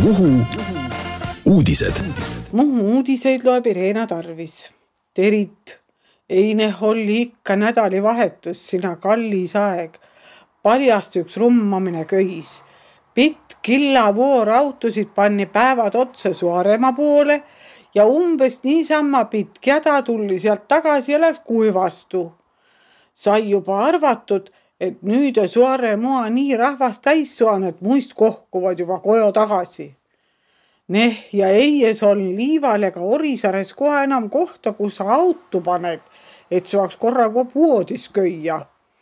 Muhu uudised. Muhu uudiseid loeb Irena Tarvis. Terit, eine oli ikka nädalivahetus, sina kallis aeg. Paljast üks rummamine köis. Pitt killavoor autosid panni päevad otsa Suaremaa poole ja umbes niisama pitk jäda tulli sealt tagasi ja läks kuivastu. Sai juba arvatud, et nüüd Suaremaa nii rahvast täis suan, et muist kohkuvad juba koju tagasi. Ja eies on Liival ega Orisares kohe enam kohta, kus sa auto paned, et saaks korraga puodis köia.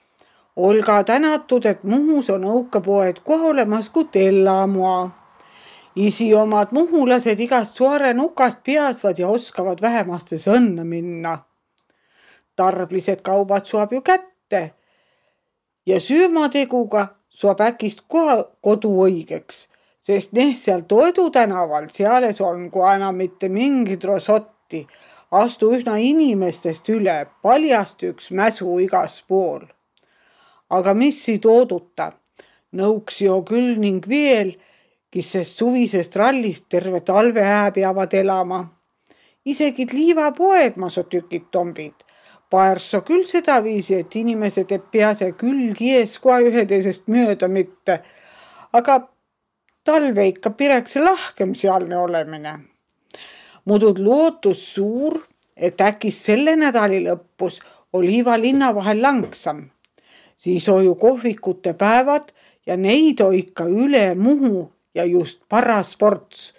Olga tänatud, et Muhus on õukepoed kohe olemas kui Tellamaa. Isi omad muhulased igast Suare nukast piasvad ja oskavad vähemastes õnne minna. Tarblised kaubad suab ju kätte ja süümateguga suab äkist kohe kodu õigeks, sest seal Toedu tänaval seales on kui enam mitte mingid rosotti, astu üsna inimestest üle, paljast üks mäsu igas pool. Aga mis ei tooduta, nõuks jo küll ning veel, kes sest suvisest rallist terve talve peavad elama. Isegi liivapoed masu tükid tombid. Paerso küll seda viisi, et inimesed ei pease küll kies kohe üheteisest mööda mitte, aga talve ikka pireks lahkem sealne olemine. Mudud lootus suur, et äkis selle nädali lõppus Liiva linna vahel langsam. Siis on ju kohvikute päevad ja neid on ikka üle Muhu ja just parasports.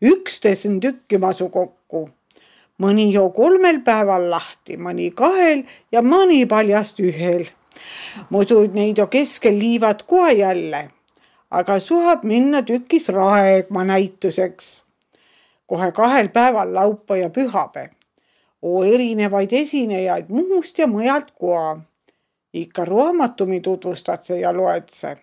11 tükki masu kokku. Mõni jo 3 päeval lahti, mõni 2 ja mõni paljast 1. Muidu neid on keskel liivad kohe jälle, aga suhab minna tükis Raegma näituseks. Kohe 2 päeval laupa ja pühapäev. Erinevaid esinejaid Muhust ja mõjalt koha. Ikka raamatumi tutvustad se ja loed se.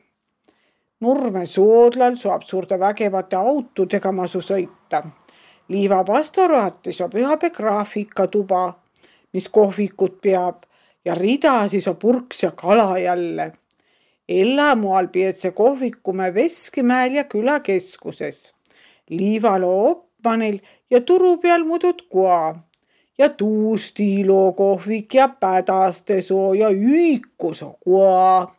Nurme Soodlal suab suurte vägevate autodega masu sõita. Liiva pastoratis on pühapäe graafikatuba, mis kohvikut peab ja ridasi on purks ja kala jälle. Ellamual pietse kohvikume Veskimäel ja külakeskuses. Liival on Opmanil ja turu peal mudud koa. Ja Tuustiilo kohvik ja Pädastesoo ja Üükus on koa.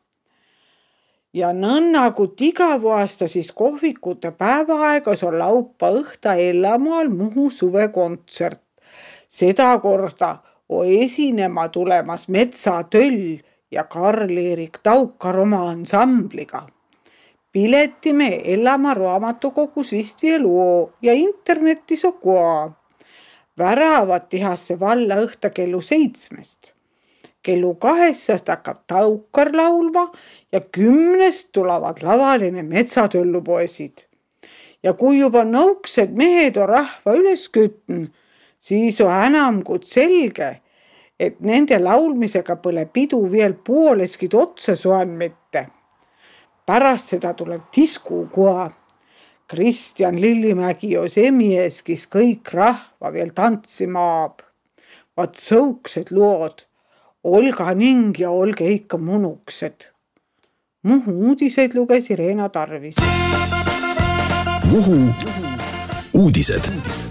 Ja nõnna kui igav aasta siis kohvikute päevaaegas on laupa õhta Ellamaal Muhu suvekontsert. Seda korda on esinema tulemas Metsatöll ja Karl-Erik Taukar oma ansambliga. Piletime Ellamaa raamatukogus vist veel ja internetis on koha. Väravad tihasse valla õhta kellu 7. Kellu 2 hakkab Taukar laulma ja 10 tulevad lavaline Metsatöllupoisid. Ja kui juba nõuksed mehed on rahva üles kütn, siis on enam kui selge, et nende laulmisega pole pidu veel pooleskid otsa soan mitte. Pärast seda tuleb disku koha. Kristjan Lillimägi on see mies, kes kõik rahva veel tantsima aab. Vaat sõuksed lood. Olga ning ja olge ikka munuksed. Muhu uudiseid luges Irena Tarvis. Muhu uudised.